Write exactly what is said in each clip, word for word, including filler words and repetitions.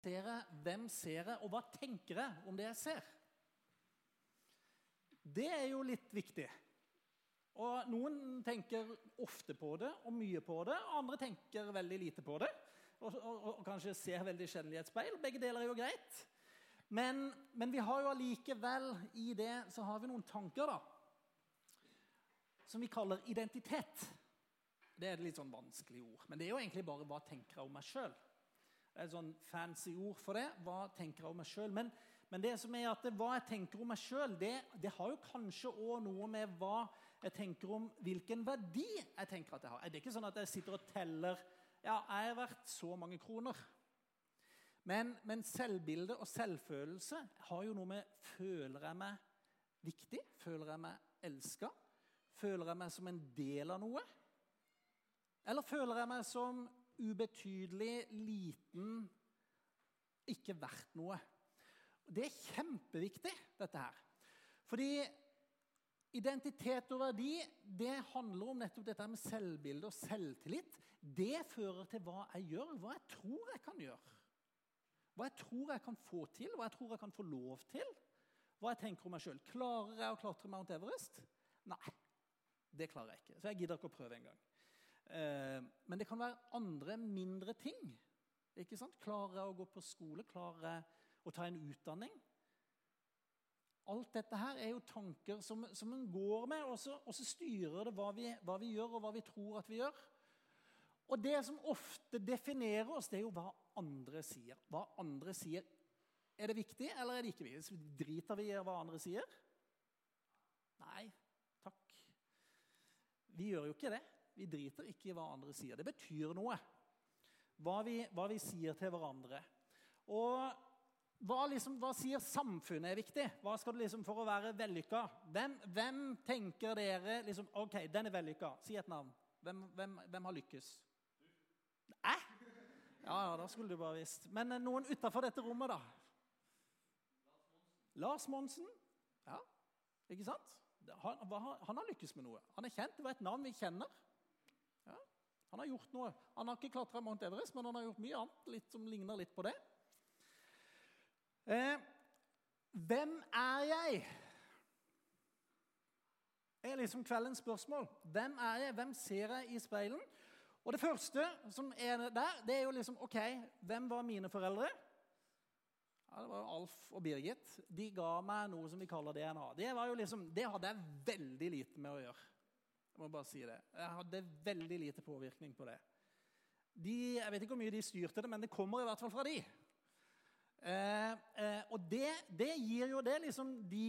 Ser jeg, hvem ser jeg, og hva tenker jeg om det jeg ser? Det er jo litt viktig. Og noen tenker ofte på det, og mye på det, og andre tenker veldig lite på det, og, og, og kanskje ser veldig sjelden i et speil. Begge deler er jo greit. Men, men vi har jo allikevel i det, så har vi noen tanker da, som vi kaller identitet. Det er et litt sånn vanskelig ord, men det er jo egentlig bare hva tenker jeg om meg selv. Det er et sånn fancy ord for det. Hva tenker jeg om meg selv? Men, men det som er at det, hva jeg tenker om meg selv, det, det har jo kanskje også noe med hva jeg tenker om hvilken verdi jeg tenker at jeg har. Det er ikke sånn at jeg sitter og teller, ja, jeg er verdt så mange kroner. Men, men selvbilde og selvfølelse har jo noe med, føler jeg meg viktig? Føler jeg meg elsket? Føler jeg meg som en del av noe? Eller føler jeg meg som ubetydelig, liten, ikke verdt noe. Det er kjempeviktig, dette her. Fordi identitet og verdi, det handler om nettopp dette med selvbilde og selvtillit. Det fører til hva jeg gjør, hva jeg tror jeg kan gjøre. Hva jeg tror jeg kan få til, hva jeg tror jeg kan få lov til. Hva jeg tenker om meg selv. Klarer jeg å klatre Mount Everest? Nei, det klarer jeg ikke. Så jeg gidder ikke å prøve en gang. Men det kan være andre mindre ting, ikke sant? Klarer jeg å gå på skole, klarer jeg å ta en utdanning? Alt dette her er jo tanker som, som en går med, og så, og så styrer det hva vi, hva vi gjør og hva vi tror at vi gjør. Og det som ofte definerer oss, det er jo hva andre sier. Hva andre sier, er det viktig eller er det ikke viktig? Driter vi i hva andre sier? Nei, takk. Vi gjør jo ikke det. Vi driter ikke i hva andre sier. Det betyr noe. Hva vi, hva vi sier til hverandre. Og hva, liksom, hva sier samfunnet er viktig? Hva skal det liksom for å være vellykket? Hvem, hvem tenker dere, liksom, ok, den er vellykket. Si et navn. Hvem, hvem, hvem har lykkes? Æ? Ja, ja, da skulle du bare visst. Men noen utenfor dette rommet da? Lars Monsen. Ja, ikke sant? Han, han har lykkes med noe. Han er kjent, det var et navn vi kjenner. Ja, han har gjort noe. Han har ikke klatret Mount Everest, men han har gjort mye annet litt, som ligner litt på det. Eh, hvem er jeg? Det er liksom kveldens spørsmål. Hvem er jeg? Hvem ser jeg i speilen? Og det første som er der, det er jo liksom, ok, hvem var mine foreldre? Ja, det var jo Alf og Birgit. De ga meg noe som vi kaller D N A. Det, var jo liksom, det hadde jeg veldig lite med å gjøre. Jeg må bare si det. Jeg hadde veldig lite påvirkning på det. De, jeg vet ikke hvor mye de styrte det, men det kommer i hvert fall fra de. Eh, eh, og det, det gir jo det liksom de,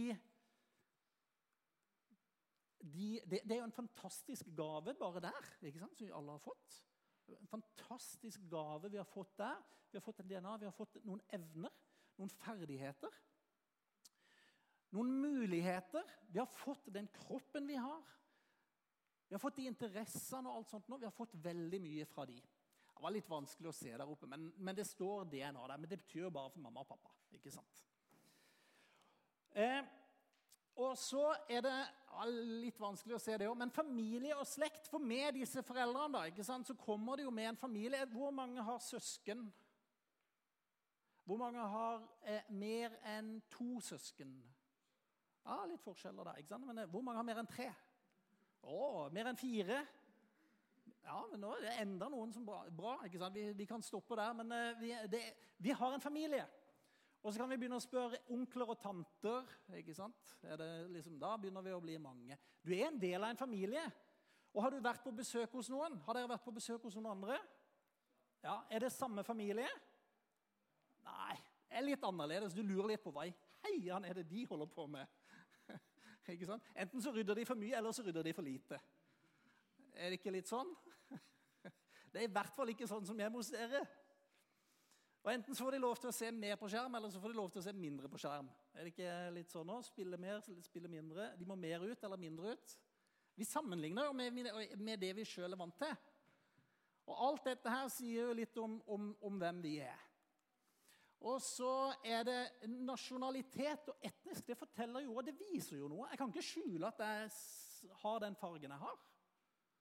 de det, det er jo en fantastisk gave bare der, ikke sant, som vi alle har fått. En fantastisk gave vi har fått der. Vi har fått et D N A, vi har fått noen evner, noen ferdigheter, noen muligheter. Vi har fått den kroppen vi har. Vi har fått de interessene og alt sånt nå. Vi har fått veldig mye fra de. Det var litt vanskelig å se der oppe, men, men det står D N A der. Men det betyr jo bare for mamma og pappa, ikke sant? Eh, og så er det ja, litt vanskelig å se det også, men familie og slekt, for med disse foreldrene da, ikke sant, så kommer det jo med en familie. Hvor mange har søsken? Hvor mange har eh, mer enn to søsken? Ja, litt forskjeller der, ikke sant? Men hvor mange har mer enn tre? Å, mer enn fire? Ja, men nå er det enda noen som bra, bra ikke sant? Vi, vi kan stoppe der, men uh, vi, det, vi har en familie. Og så kan vi begynne å spørre onkler og tanter, ikke sant? Er det liksom, da begynner vi å bli mange. Du er en del av en familie. Og har du vært på besøk hos noen? Har dere vært på besøk hos noen andre? Ja, er det samme familie? Nei, det er litt annerledes. Du lurer litt på hva i heian er det de holder på med. Ikke sant? Enten så rydder de for mye, eller så rydder de for lite. Er det ikke litt sånn? Det er i hvert fall ikke sånn som hjemme hos dere. Og enten så får de lov til å se mer på skjerm, eller så får de lov til å se mindre på skjerm. Er det ikke litt sånn nå? Spille mer, spille mindre. De må mer ut eller mindre ut. Vi sammenligner jo med, med det vi selv er vant til. Og alt dette her sier jo litt om, om, om hvem vi er. Og så er det nasjonalitet og etnisk. Det forteller jo, og det viser jo noe. Jeg kan ikke skjule at jeg har den fargen jeg har.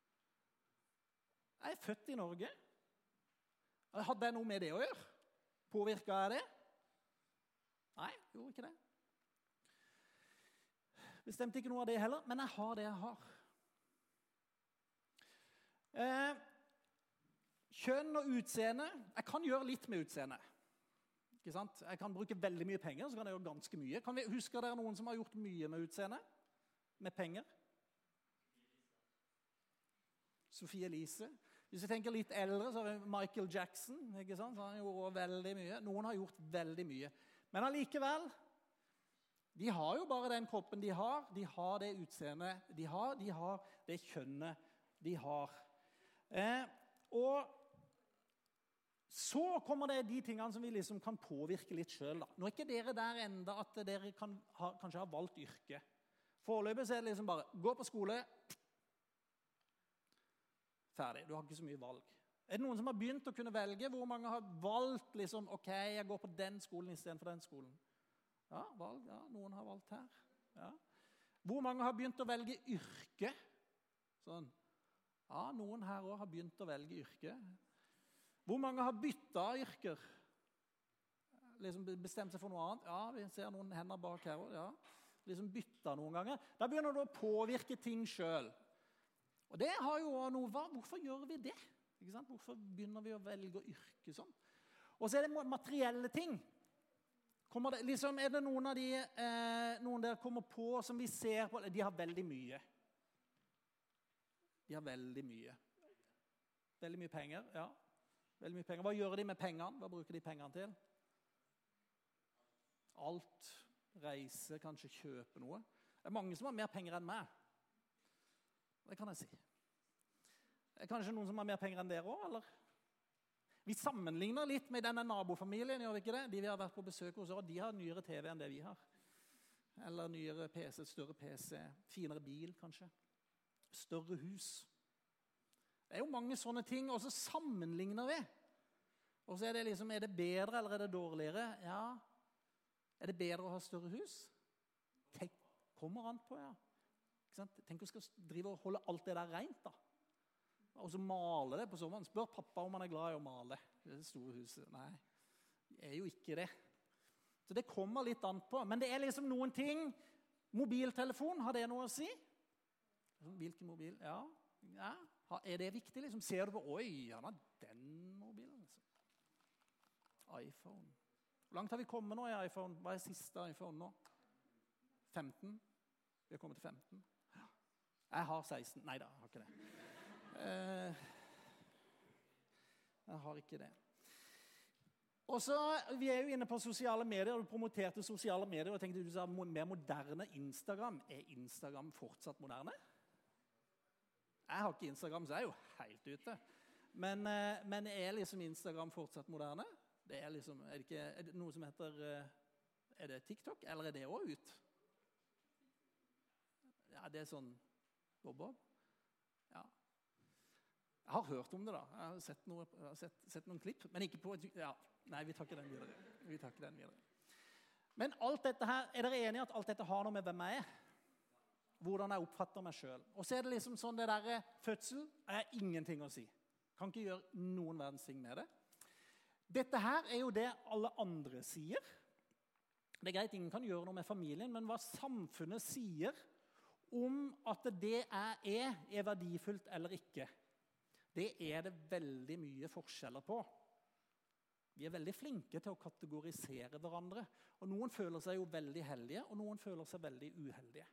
Jeg er født i Norge. Hadde jeg noe med det å gjøre? Påvirket jeg det? Nei, gjorde ikke det. Bestemte ikke noe av det heller, men jeg har det jeg har. Eh, kjønn og utseende, jeg kan gjøre litt med utseende. Ikke sant? Jeg kan bruke veldig mye penger, så kan jeg gjøre ganske mye. Kan vi huske dere noen som har gjort mye med utseende? Med penger? Sofie Elise. Hvis jeg tenker litt eldre, så har vi Michael Jackson, ikke sant? Så han gjorde veldig mye. Noen har gjort veldig mye. Men allikevel, de har jo bare den kroppen de har, de har det utseendet de har, de har det kjønnet de har. Eh, og så kommer det de tingene som vi liksom kan påvirke litt selv. Da. Nå er ikke dere der enda at dere kan ha, kanskje har valgt yrke. Foreløpig så er det liksom bare, gå på skole, ferdig, du har ikke så mye valg. Er det noen som har begynt å kunne velge? Hvor mange har valgt liksom, ok, jeg går på den skolen i stedet for den skolen? Ja, valg, ja, noen har valgt her. Ja. Hvor mange har begynt å velge yrke? Sånn. Ja, noen her også har begynt å velge yrke. Hvor mange har byttet yrker? Liksom bestemt seg for noe annet? Ja, vi ser noen hender bak her også, ja. Liksom byttet noen ganger. Da begynner du å påvirke ting selv. Og det har jo noe, hva? Hvorfor gjør vi det? Ikke sant? Hvorfor begynner vi å velge yrke sånn? Og så er det materielle ting. Kommer det, liksom, er det noen av de, eh, noen der kommer på som vi ser på, de har veldig mye. De har veldig mye. Veldig mye penger, ja. Veldig mye penger. Hva gjør de med pengene? Hva bruker de pengene til? Alt. Reise, kanskje kjøpe noe. Det er mange som har mer penger enn meg. Det kan jeg si. Det er kanskje noen som har mer penger enn dere også, eller? Vi sammenligner litt med denne nabofamilien, gjør vi ikke det? De vi har vært på besøk hos oss, de har nyere T V enn det vi har. Eller nyere P C, større P C, finere bil kanskje. Større hus. Det er jo mange sånne ting, og så sammenligner vi. Og så er det liksom, er det bedre eller er det dårligere? Ja, er det bedre å ha større hus? Tenk, kommer an på, ja. Ikke sant? Tenk å skal drive og holde alt det der rent da. Og så male det på sommeren. Spør pappa om han er glad i å male. Det store huset. Nei, det er jo ikke det. Så det kommer litt an på. Men det er liksom noen ting. Mobiltelefon, har det noe å si? Hvilken mobil? Ja. Ja. Er det viktig? Liksom? Ser du på, oi, han har den mobilen. Altså. iPhone. Hvor langt har vi kommet nå i iPhone? Hva er siste iPhone nå? femten? Vi har kommet til femten. Jeg har seksten. Nei da, jeg har ikke det. Uh, jeg har ikke det. Og så, vi er jo inne på sosiale medier, og du promoterte sosiale medier, og jeg tenkte du sa mer moderne Instagram. Er Instagram fortsatt moderne? Jeg har ikke Instagram, så jeg er jo helt ute. Men, uh, men er liksom Instagram fortsatt moderne? Det er liksom, er det, ikke, er det noe som heter, uh, er det TikTok, eller er det også ut? Ja, det er sånn, bob-bob. Ja. Jeg har hørt om det da, jeg har sett, noe, jeg har sett, sett noen klipp, men ikke på, ja, nei, vi tar ikke den videre. Vi tar ikke den videre. Men alt dette her, er dere enige at alt dette har noe med hvem jeg er? Hvordan jeg oppfatter meg selv. Og så er det liksom sånn, det der fødsel er ingenting å si. Kan ikke gjøre noen verdens ting med det. Dette her er jo det alle andre sier. Det er greit, ingen kan gjøre noe med familien, men hva samfunnet sier om at det jeg er, er verdifullt eller ikke, det er det veldig mye forskjeller på. Vi er veldig flinke til å kategorisere hverandre, og noen føler seg jo veldig heldige, og noen føler seg veldig uheldige.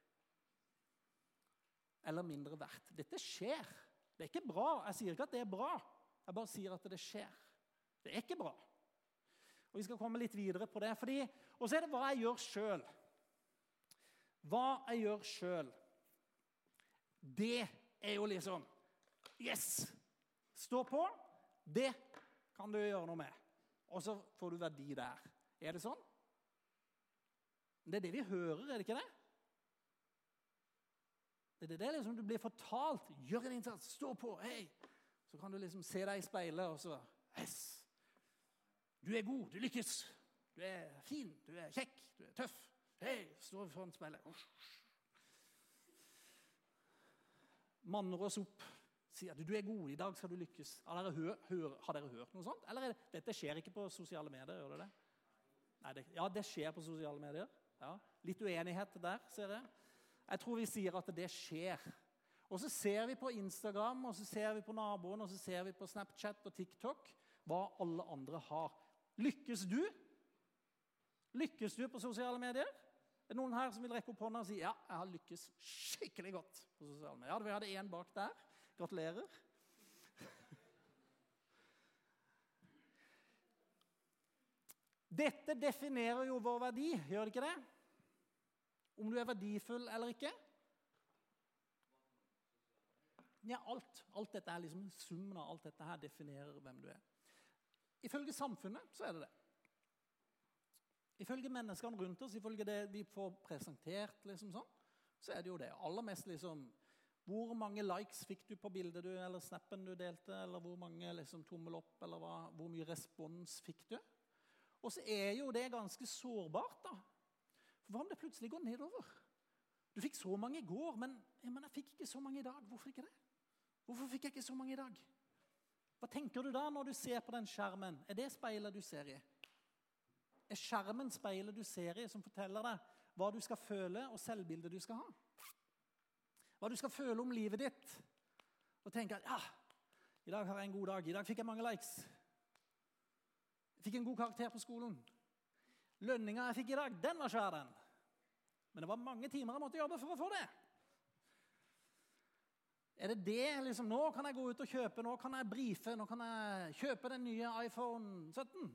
Eller mindre verdt. Dette skjer. Det er ikke bra. Jeg sier ikke at det er bra. Jeg bare sier at det skjer. Det er ikke bra. Og vi skal komme litt videre på det. Fordi, og så er det hva jeg gjør selv. Hva jeg gjør selv. Det er jo liksom, yes, stå på, det kan du gjøre noe med. Og så får du verdi der. Er det sånn? Det er det vi hører, er det ikke det? Det er det liksom du blir fortalt. Gjør en innsats, stå på, hei. Så kan du liksom se deg i speilet, og så, yes. Du er god, du lykkes. Du er fin, du er kjekk, du er tøff. Hei, stå foran speilet. Manner oss opp, sier at du er god, i dag skal du lykkes. Har dere, hør, hør, har dere hørt noe sånt? Eller er det, dette skjer ikke på sosiale medier, gjør det det? Nei, det, ja, det skjer på sosiale medier. Ja. Litt uenighet der, ser jeg. Jeg tror vi sier at det skjer. Og så ser vi på Instagram, og så ser vi på naboen, og så ser vi på Snapchat og TikTok, hva alle andre har. Lykkes du? Lykkes du på sosiale medier? Er det noen her som vil rekke opp hånda og si, ja, jeg har lykkes skikkelig godt på sosiale medier. Ja, vi hadde en bak der. Gratulerer. Dette definerer jo vår verdi, gjør det ikke det? Om du er verdifull eller ikke? Ja, alt. Alt dette er liksom summen av alt dette her definerer hvem du er. Ifølge samfunnet så er det det. Ifølge menneskene rundt oss, ifølge det vi får presentert, liksom sånn, så er det jo det. Aller mest liksom, hvor mange likes fikk du på bildet du, eller snappen du delte, eller hvor mange liksom, tommel opp, eller hva, hvor mye respons fikk du? Og så er jo det ganske sårbart da. For hva om det plutselig går nedover? Du fikk så mange i går, men, ja, men jeg fikk ikke så mange i dag. Hvorfor ikke det? Hvorfor fikk jeg ikke så mange i dag? Hva tenker du da når du ser på den skjermen? Er det speilet du ser i? Er skjermen speilet du ser i som forteller deg hva du skal føle og selvbildet du skal ha? Hva du skal føle om livet ditt? Og tenke at, ja, i dag har jeg en god dag. I dag fikk jeg mange likes. Jeg fikk en god karakter på skolen. Lønninga jeg fikk i dag, den var skjær den. Men det var mange timer jeg måtte jobbe for å få det. Er det det, liksom, nå kan jeg gå ut og kjøpe, nå kan jeg brife, nå kan jeg kjøpe den nye iPhone sytten?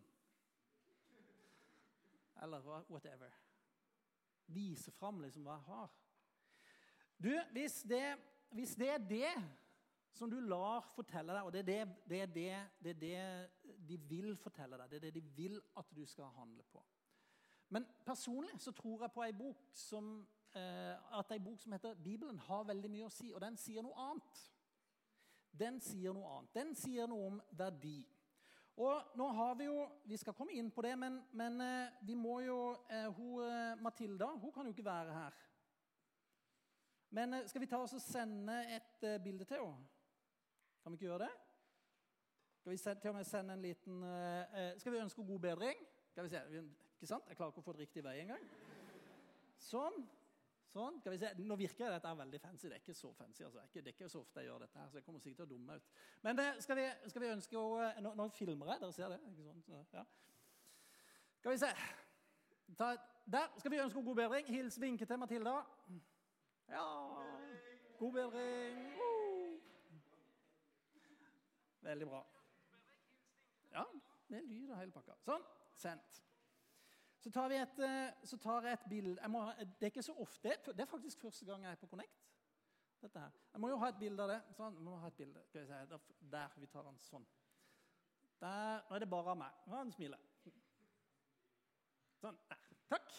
Eller whatever. Vise frem liksom hva jeg har. Du, hvis det, hvis det er det som du lar fortelle deg, og det er det, det, er det, det er det de vil fortelle deg, det er det de vil at du skal handle på. Men personlig så tror jeg på en bok som, eh, at en bok som heter Bibelen har veldig mye å si, og den sier noe annet. Den sier noe annet. Den sier noe om verdi. Og nå har vi jo, vi skal komme inn på det, men, men eh, vi må jo, eh, hun, Matilda, hun kan jo ikke være her. Men eh, skal vi ta oss og sende et eh, bilde til henne? Kan vi ikke gjøre det? Skal vi sende, til og med sende en liten, eh, skal vi ønske god bedring? Skal vi se, ikke sant? Jeg klarer ikke å få det riktig vei en gang. Sånn. Sånn, skal vi se. Nå virker det at dette er veldig fancy. Det er ikke så fancy, altså. Det er ikke så ofte jeg gjør dette her, så jeg kommer sikkert til å dumme ut. Men det, skal, vi, skal vi ønske å... Nå, nå filmer jeg, dere ser det, ikke sånn? Så, ja. Skal vi se. Ta, der skal vi ønske god bedring. Hils vinke til Matilda. Ja, god bedring. Uh. Veldig bra. Ja, det er lyd og hele pakka. Sånn, sendt. Så tar vi et, så tar jeg et bilde. Jeg må ha, det er ikke så ofte. Det er faktisk første gang jeg er på Connect. Dette her. Jeg må jo ha et bilde av det. Sånn, jeg må ha et bilde. Skal vi se. Der, der, vi tar den sånn. Der, nå er det bare av meg. Nå har han smilet. Sånn, der. Takk.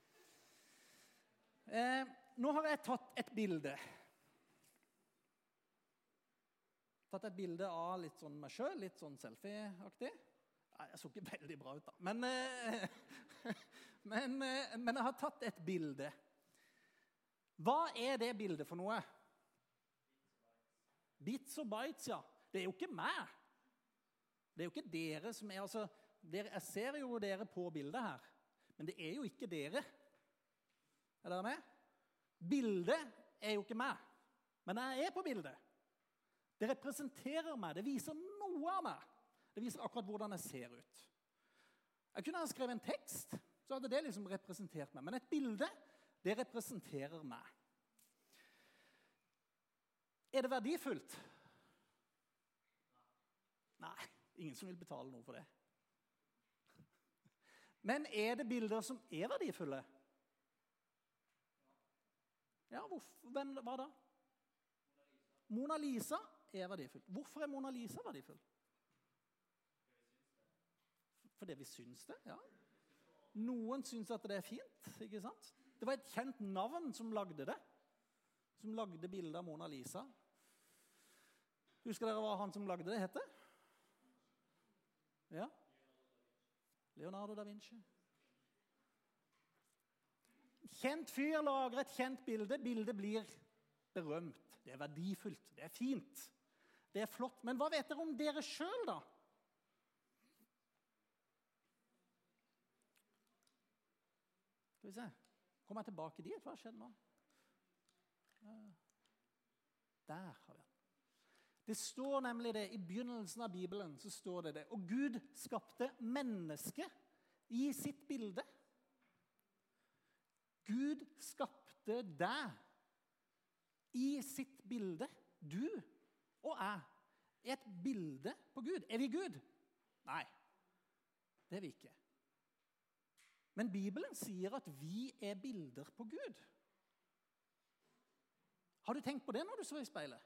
Eh, nå har jeg tatt et bilde. Tatt et bilde av litt sånn meg selv, litt sånn selfie-aktig. Nei, jeg så ikke veldig bra ut da. Men, men, men jeg har tatt et bilde. Hva er det bildet for noe? Bits og bytes, ja. Det er jo ikke meg. Det er jo ikke dere som er, altså, dere, jeg ser jo dere på bildet her, men det er jo ikke dere. Er dere med? Bildet er jo ikke meg, men jeg er på bildet. Det representerer meg, det viser noe av meg. Det viser akkurat hvordan jeg ser ut. Jeg kunne ha skrevet en tekst, så hadde det liksom representert meg. Men et bilde, det representerer meg. Er det verdifullt? Nei, ingen som vil betale noe for det. Men er det bilder som er verdifulle? Ja, hvorfor, hvem, hva da? Mona Lisa er verdifull. Hvorfor er Mona Lisa verdifull? Fordi vi syns det, ja. Noen syns at det er fint, ikke sant? Det var et kjent navn som lagde det. Som lagde bildet av Mona Lisa. Husker dere hva han som lagde det hette? Ja? Leonardo da Vinci. Kjent fyr lager et kjent bilde. Bildet blir berømt. Det er verdifullt. Det er fint. Det er flott. Men hva vet dere om dere selv da? Skal vi se. Kommer jeg tilbake dit? Hva har skjedd nå? Der har vi den. Det står nemlig det, i begynnelsen av Bibelen så står det det. Og Gud skapte mennesket i sitt bilde. Gud skapte deg i sitt bilde. Du og jeg er et bilde på Gud. Er vi Gud? Nei, det er vi ikke. Men Bibelen sier at vi er bilder på Gud. Har du tenkt på det når du så i speilet?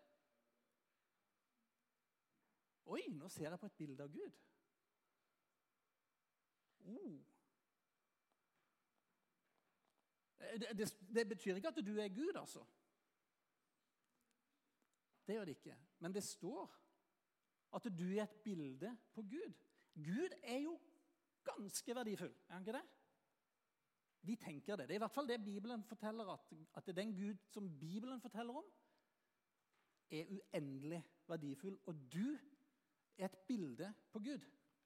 Oi, nå ser jeg på et bilde av Gud. Oh. Det, det, det betyr ikke at du er Gud, altså. Det gjør det ikke. Men det står at du er et bilde på Gud. Gud er jo ganske verdifull, er han ikke det? Vi tenker det. Det er i hvert fall det Bibelen forteller, at, at det er den Gud som Bibelen forteller om, er uendelig verdifull, og du er et bilde på Gud.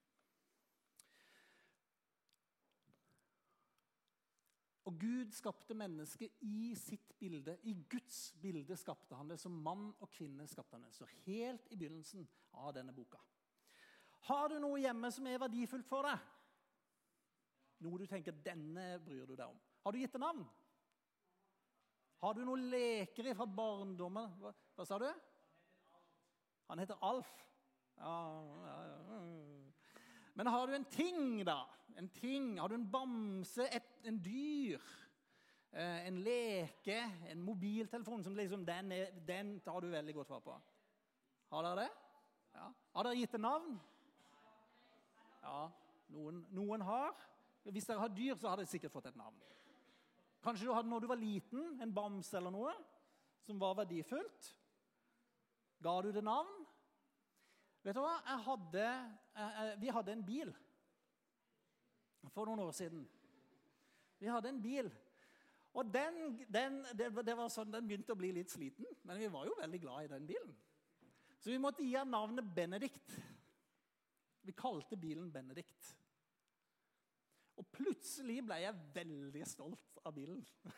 Og Gud skapte mennesket i sitt bilde. I Guds bilde skapte han det, som mann og kvinne skapte han det. Så helt i begynnelsen av denne boka. Har du noe hjemme som er verdifullt for deg? Noe du tenker, denne bryr du deg om. Har du gitt det navn? Har du noen leker fra barndommen? Hva, hva sa du? Han heter Alf. Ja, ja, ja. Men har du en ting da? En ting? Har du en bamse, et, en dyr, eh, en leke, en mobiltelefon som liksom, den, er, den tar du veldig godt vare på? Har dere det? Ja. Har dere gitt det navn? Ja, noen, noen har. Hvis dere har dyr, så har dere sikkert fått et navn. Kanskje du hadde når du var liten, en bamse eller noe, som var verdifullt. Ga du det navn? Vet du hva? Jeg hadde, eh, vi hadde en bil for noen år siden. Vi hadde en bil. Og den, den, det, det var sånn, den begynte å bli litt sliten, men vi var jo veldig glad i den bilen. Så vi måtte gi han navnet Benedikt. Vi kalte bilen Benedikt. Og plutselig ble jeg veldig stolt av bilen.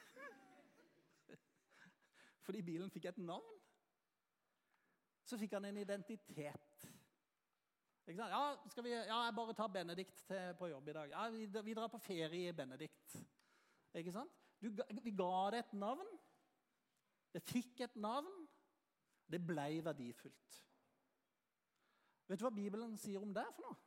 Fordi bilen fikk et navn. Så fikk han en identitet. Ikke sant? Ja, skal vi, ja, jeg bare tar Benedikt til, på jobb i dag. Ja, vi, vi drar på ferie i Benedikt. Ikke sant? Du, vi ga det et navn. Det fikk et navn. Det ble verdifullt. Vet du hva Bibelen sier om det for noe?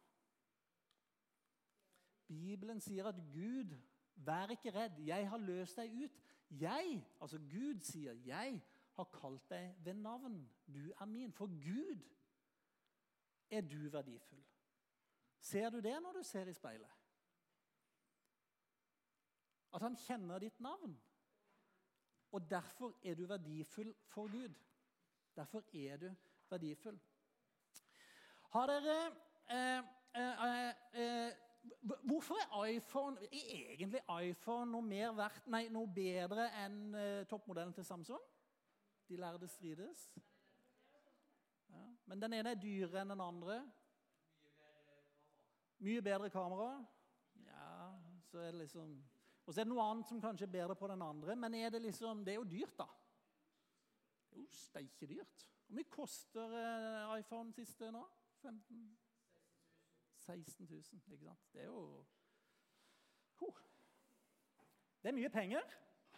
Bibelen sier at Gud, vær ikke redd, jeg har løst deg ut. Jeg, altså Gud sier, jeg har kalt deg ved navn. Du er min. For Gud er du verdifull. Ser du det når du ser i speilet? At han kjenner ditt navn. Og derfor er du verdifull for Gud. Derfor er du verdifull. Har dere... Eh, eh, eh, Hvorfor er iPhone, er egentlig iPhone noe, mer verdt, nei, noe bedre enn eh, toppmodellen til Samsung? De lærde strides. Ja. Men den ene er dyrere enn den andre. Mye bedre kamera. Ja, så er det liksom... Og så er det noe annet som kanskje er bedre på den andre, men er det liksom... Det er jo dyrt da. Det er jo steike dyrt. Hvor mye koster eh, iPhone siste nå? femten seksten tusen, ikke sant? Det er jo... Huh. Det er mye penger.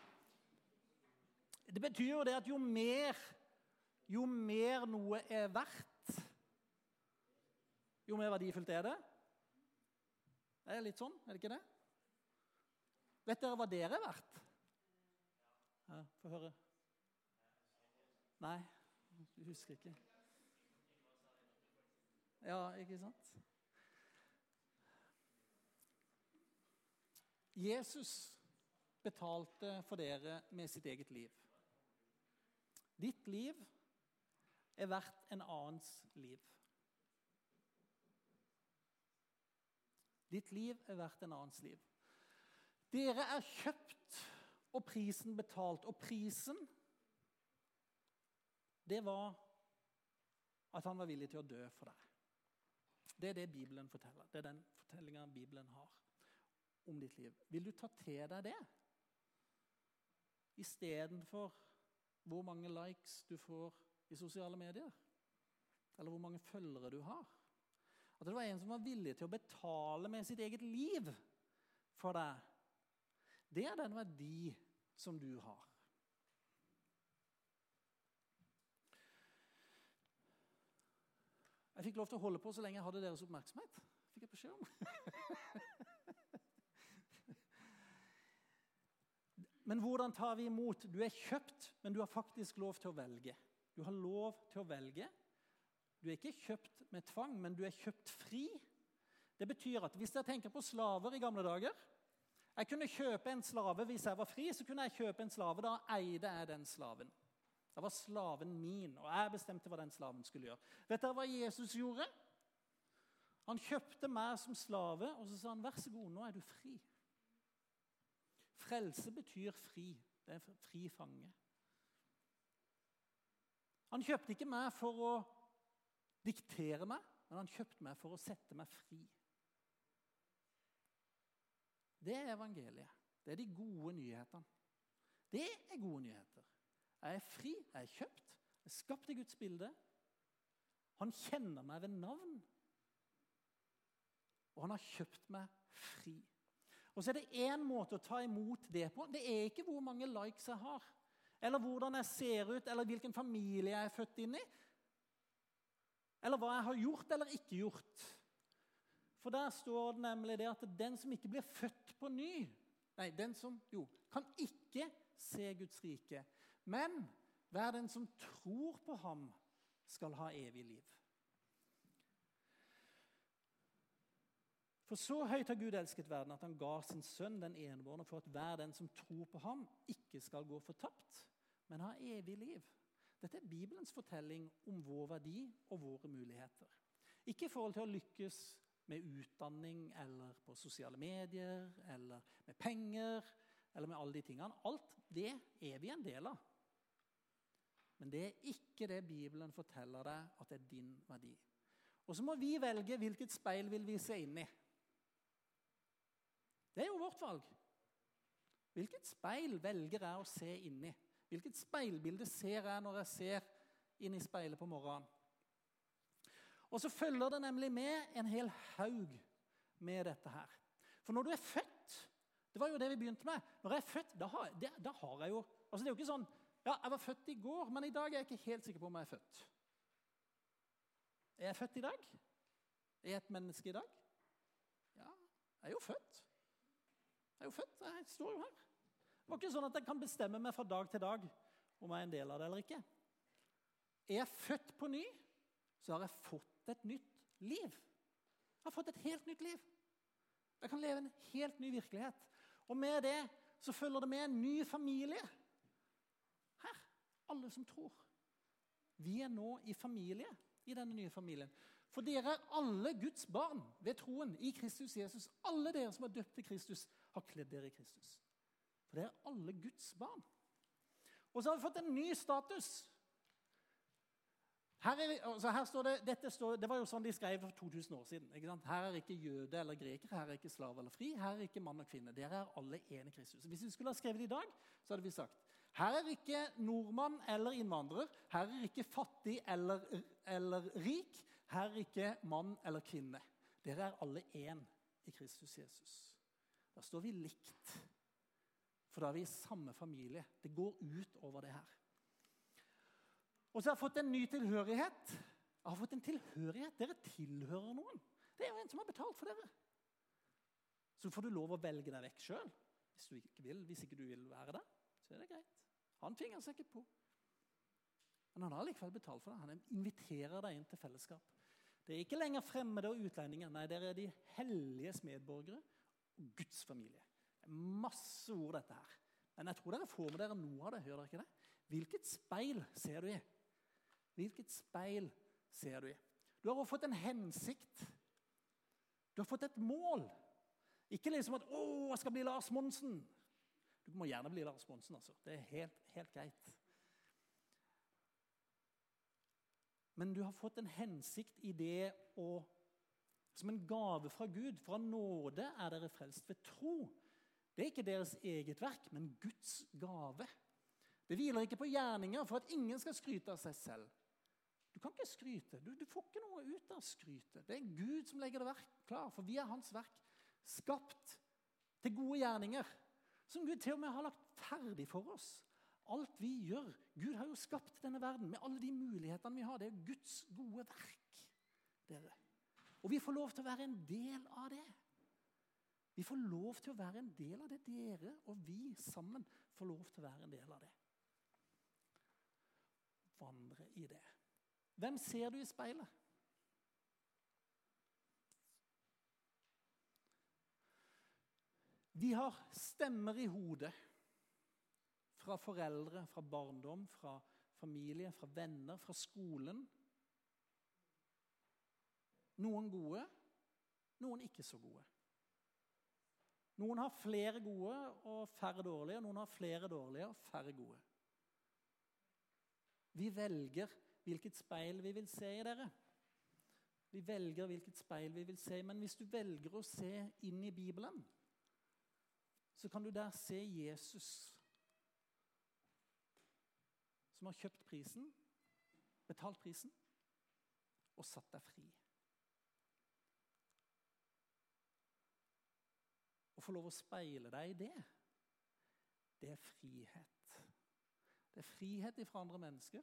Det betyr jo det at jo mer, jo mer noe er verdt, jo mer verdifullt er det. Det er litt sånn, er det ikke det? Vet dere hva dere er verdt? Ja, få høre. Nei, du husker ikke. Ja, ikke sant? Jesus betalte for dere med sitt eget liv. Ditt liv er verdt en annens liv. Ditt liv er verdt en annens liv. Dere er kjøpt og prisen betalt. Og prisen, det var at han var villig til å dø for deg. Det er det Bibelen forteller. Det er den fortellingen Bibelen har om ditt liv. Vil du ta til deg det? I stedet for hvor mange likes du får i sosiale medier? Eller hvor mange følgere du har? At det var en som var villig til å betale med sitt eget liv for deg. Det er den verdi som du har. Jeg fikk lov til å holde på så lenge jeg hadde deres oppmerksomhet. Fikk jeg beskjed om. Men hvordan tar vi imot? Du er kjøpt, men du har faktisk lov til å velge. Du har lov til å velge. Du er ikke kjøpt med tvang, men du er kjøpt fri. Det betyr at hvis jeg tenker på slaver i gamle dager, jeg kunne kjøpe en slave hvis jeg var fri, så kunne jeg kjøpe en slave, da eide jeg den slaven. Det var slaven min, og jeg bestemte hva den slaven skulle gjøre. Vet dere hva Jesus gjorde? Han kjøpte meg som slave, og så sa han, vær så god, nå er du fri. Frelse betyr fri. Det er fri fange. Han kjøpte ikke meg for å diktere meg, men han kjøpte meg for å sette meg fri. Det er evangeliet. Det er de gode nyhetene. Det er gode nyheter. Jeg er fri, jeg er kjøpt, jeg er skapt i Guds bilde. Han kjenner meg ved navn. Og han har kjøpt meg fri. Og så er det en måte å ta imot det på. Det er ikke hvor mange likes jeg har, eller hvordan jeg ser ut, eller hvilken familie jeg er født inn i, eller hva jeg har gjort eller ikke gjort. For der står det nemlig det at den som ikke blir født på ny, nei, den som jo, kan ikke se Guds rike, men hver den som tror på ham skal ha evig liv. For så høyt har Gud elsket verden at han ga sin sønn den enbårne for at hver den som tror på ham ikke skal gå fortapt, men ha evig liv. Dette er Bibelens fortelling om vår verdi og våre muligheter. Ikke i forhold til å lykkes med utdanning eller på sosiale medier eller med penger eller med alle de tingene. Alt det er vi en del av. Men det er ikke det Bibelen forteller deg at det er din verdi. Og så må vi velge hvilket speil vil vi se inn i. Det er jo vårt valg. Hvilket speil velger jeg å se inn i? Hvilket speilbilde ser jeg når jeg ser inn i speilet på morgenen? Og så følger det nemlig med en hel haug med dette her. For når du er født, det var jo det vi begynte med, når jeg er født, da har, det, da har jeg jo, altså det er jo ikke sånn, ja, jeg var født i går, men i dag er jeg ikke helt sikker på om jeg er født. Er jeg født i dag? Er jeg et menneske i dag? Ja, jeg er jo født. Jeg er jo født, jeg står jo her. Det var ikke sånn at jeg kan bestemme meg fra dag til dag om jeg er en del av det eller ikke. Er jeg født på ny, så har jeg fått et nytt liv. Jeg har fått et helt nytt liv. Jeg kan leve en helt ny virkelighet. Og med det så følger det med en ny familie. Her, alle som tror. Vi er nå i familie, i denne nye familien. For dere er alle Guds barn ved troen i Kristus Jesus. Alle dere som er døpt til Kristus har kledd dere i Kristus. For dere er alle Guds barn. Og så har vi fått en ny status. Her, er, altså her står det, dette står, det var jo sånn de skrev for to tusen år siden. Ikke sant? Her er ikke jøde eller greker, her er ikke slave eller fri, her er ikke mann og kvinne. Dere er alle en i Kristus. Hvis vi skulle ha skrevet det i dag, så hadde vi sagt, her er ikke nordmann eller innvandrer, her er ikke fattig eller, eller rik, her er ikke mann eller kvinne. Dere er alle en i Kristus Jesus. Da står vi likt, for da er vi i samme familie. Det går ut over det her. Og så har jeg fått en ny tilhørighet. Jeg har fått en tilhørighet. Dere tilhører noen. Det er jo en som har betalt for dere. Så får du lov å velge deg vekk selv. Hvis du ikke vil, hvis ikke du vil være der, så er det greit. Han tvinger seg ikke på. Men han har likevel betalt for deg. Han inviterer deg inn til fellesskap. Det er ikke lenger fremmede og utlendinger. Nei, dere er de hellige medborgere og Guds familie. Det er masse ord dette her. Men jeg tror dere får med dere noe av det, hører dere ikke det? Hvilket speil ser du i? Hvilket speil ser du i? Du har også fått en hensikt. Du har fått et mål. Ikke liksom at, å, jeg skal bli Lars Monsen. Du må gjerne bli Lars Monsen, altså. Det er helt, helt greit. Men du har fått en hensikt i det å, som en gave fra Gud. Fra nåde er dere frelst ved tro. Det er ikke deres eget verk, men Guds gave. Det hviler ikke på gjerninger for at ingen skal skryte av seg selv. Du kan ikke skryte. Du, du får ikke noe ut av skryte. Det er Gud som legger det verk klar, for vi er hans verk. Skapt til gode gjerninger, som Gud til og med har lagt ferdig for oss. Alt vi gjør, Gud har jo skapt denne verden med alle de mulighetene vi har. Det er Guds gode verk, dere. Og vi får lov til å være en del av det. Vi får lov til å være en del av det, dere og vi sammen får lov til å være en del av det. Vandre i det. Hvem ser du i speilet? Vi har stemmer i hodet fra foreldre, fra barndom, fra familie, fra venner, fra skolen. Noen gode, noen ikke så gode. Noen har flere gode og færre dårlige, noen har flere dårlige og færre gode. Vi velger hvilket speil vi vil se i dere. Vi velger hvilket speil vi vil se, men hvis du velger å se inn i Bibelen, så kan du der se Jesus, som har kjøpt prisen, betalt prisen, og satt deg fri. Å få lov å speile deg i det, det er frihet. Det er frihet fra andre mennesker.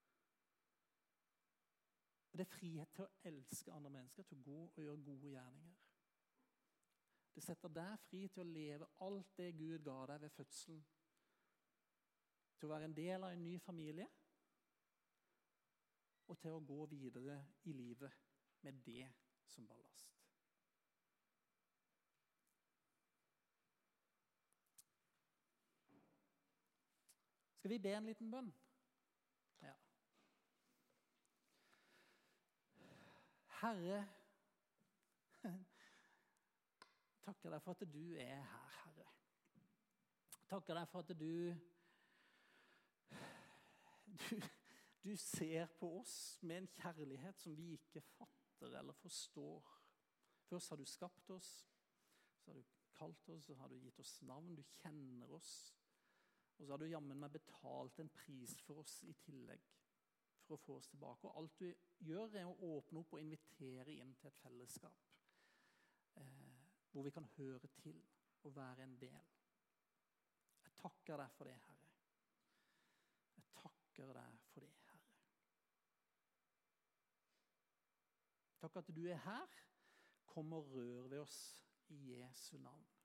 Og det er frihet til å elske andre mennesker, til å gå og gjøre gode gjerninger. Det setter deg fri til å leve alt det Gud ga deg ved fødselen. Til å være en del av en ny familie, og til å gå videre i livet med det som ballast. Skal vi be en liten bønn? Ja. Herre, takker deg for at du er her, Herre. Takker deg for at du, du, du ser på oss med en kjærlighet som vi ikke fatter eller forstår. Først har du skapt oss, så har du kalt oss, så har du gitt oss navn, du kjenner oss. Og så har du jammen meg betalt en pris for oss i tillegg, for å få oss tilbake. Og alt du gjør er å åpne opp og invitere inn til et fellesskap, eh, hvor vi kan høre til og være en del. Jeg takker deg for det, Herre. Jeg takker deg for det, Herre. Takk at du er her. Kom og rør ved oss i Jesu navn.